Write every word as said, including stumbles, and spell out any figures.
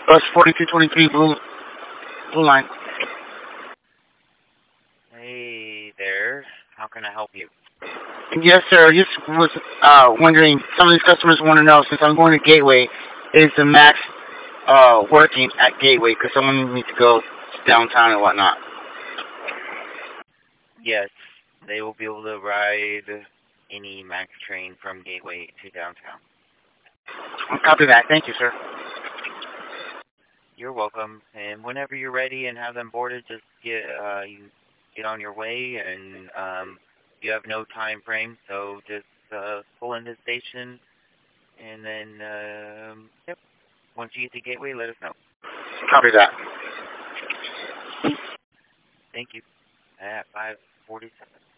Bus forty-two twenty-three, Blue, Blue Line. Hey there. How can I help you? Yes, sir. I just was uh, wondering, some of these customers want to know, since I'm going to Gateway, is the Max uh, working at Gateway? Because someone needs to go downtown and whatnot. Yes, they will be able to ride any Max train from Gateway to downtown. Copy that. Thank you, sir. You're welcome. And whenever you're ready and have them boarded, just get uh, you get on your way. And um, you have no time frame, so just uh, pull into the station, and then um, yep. Once you get to Gateway, let us know. Copy that. Thank you. At five forty-seven.